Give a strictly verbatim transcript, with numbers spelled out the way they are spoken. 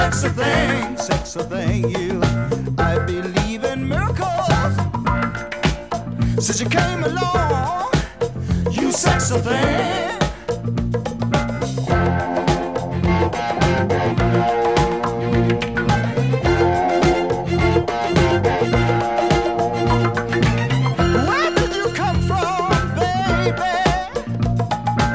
sexy thing, sexy thing, you. I believe in miracles since you came along, you sexy thing.